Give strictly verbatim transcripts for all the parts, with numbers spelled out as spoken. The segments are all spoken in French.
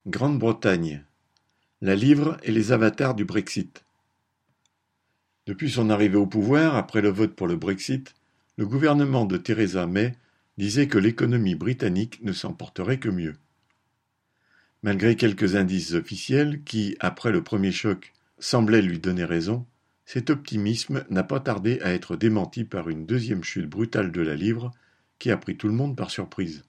Grande-Bretagne, la livre et les avatars du Brexit. Depuis son arrivée au pouvoir, après le vote pour le Brexit, le gouvernement de Theresa May disait que l'économie britannique ne s'en porterait que mieux. Malgré quelques indices officiels qui, après le premier choc, semblaient lui donner raison, cet optimisme n'a pas tardé à être démenti par une deuxième chute brutale de la livre qui a pris tout le monde par surprise.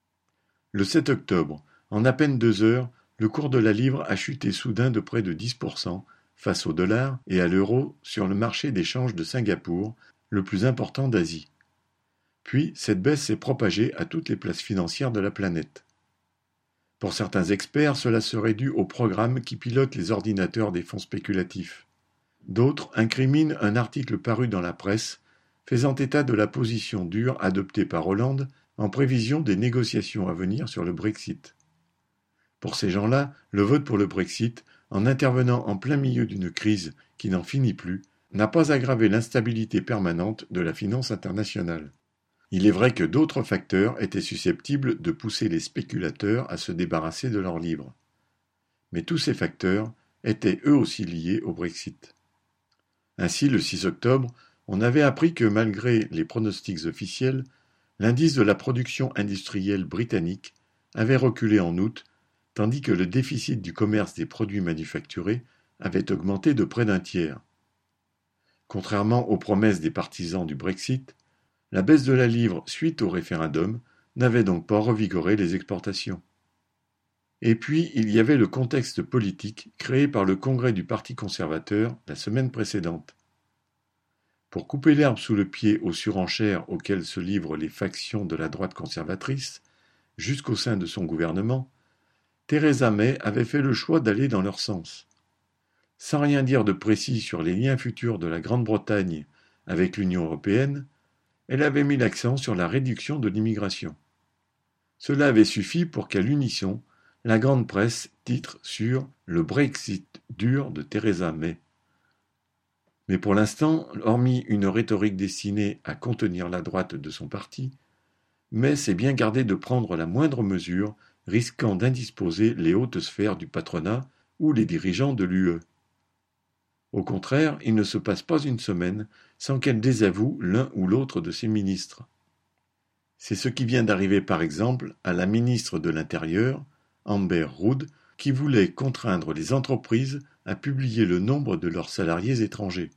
Le sept octobre, en à peine deux heures, le cours de la livre a chuté soudain de près de dix pour cent face au dollar et à l'euro sur le marché des changes de Singapour, le plus important d'Asie. Puis, cette baisse s'est propagée à toutes les places financières de la planète. Pour certains experts, cela serait dû au programme qui pilote les ordinateurs des fonds spéculatifs. D'autres incriminent un article paru dans la presse faisant état de la position dure adoptée par Hollande en prévision des négociations à venir sur le Brexit. Pour ces gens-là, le vote pour le Brexit, en intervenant en plein milieu d'une crise qui n'en finit plus, n'a pas aggravé l'instabilité permanente de la finance internationale. Il est vrai que d'autres facteurs étaient susceptibles de pousser les spéculateurs à se débarrasser de leurs livres. Mais tous ces facteurs étaient eux aussi liés au Brexit. Ainsi, le six octobre, on avait appris que malgré les pronostics officiels, l'indice de la production industrielle britannique avait reculé en août, tandis que le déficit du commerce des produits manufacturés avait augmenté de près d'un tiers. Contrairement aux promesses des partisans du Brexit, la baisse de la livre suite au référendum n'avait donc pas revigoré les exportations. Et puis, il y avait le contexte politique créé par le congrès du Parti conservateur la semaine précédente. Pour couper l'herbe sous le pied aux surenchères auxquelles se livrent les factions de la droite conservatrice, jusqu'au sein de son gouvernement, Theresa May avait fait le choix d'aller dans leur sens. Sans rien dire de précis sur les liens futurs de la Grande-Bretagne avec l'Union européenne, elle avait mis l'accent sur la réduction de l'immigration. Cela avait suffi pour qu'à l'unisson, la grande presse titre sur « Le Brexit dur de Theresa May ». Mais pour l'instant, hormis une rhétorique destinée à contenir la droite de son parti, May s'est bien gardé de prendre la moindre mesure risquant d'indisposer les hautes sphères du patronat ou les dirigeants de l'U E. Au contraire, il ne se passe pas une semaine sans qu'elle désavoue l'un ou l'autre de ses ministres. C'est ce qui vient d'arriver par exemple à la ministre de l'Intérieur, Amber Rudd, qui voulait contraindre les entreprises à publier le nombre de leurs salariés étrangers.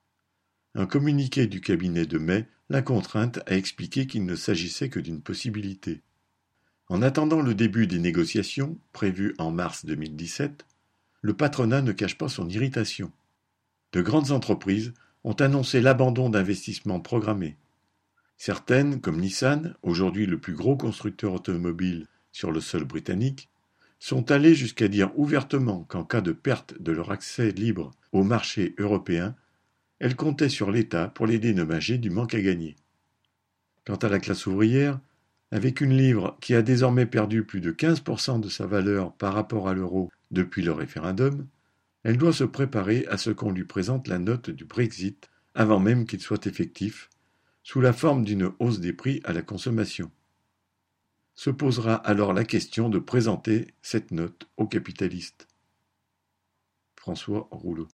Un communiqué du cabinet de May la contrainte à expliquer qu'il ne s'agissait que d'une possibilité. En attendant le début des négociations, prévues en mars deux mille dix-sept, le patronat ne cache pas son irritation. De grandes entreprises ont annoncé l'abandon d'investissements programmés. Certaines, comme Nissan, aujourd'hui le plus gros constructeur automobile sur le sol britannique, sont allées jusqu'à dire ouvertement qu'en cas de perte de leur accès libre au marché européen, elles comptaient sur l'État pour les dédommager du manque à gagner. Quant à la classe ouvrière, avec une livre qui a désormais perdu plus de quinze pour cent de sa valeur par rapport à l'euro depuis le référendum, elle doit se préparer à ce qu'on lui présente la note du Brexit avant même qu'il soit effectif, sous la forme d'une hausse des prix à la consommation. Se posera alors la question de présenter cette note aux capitalistes. François Rouleau.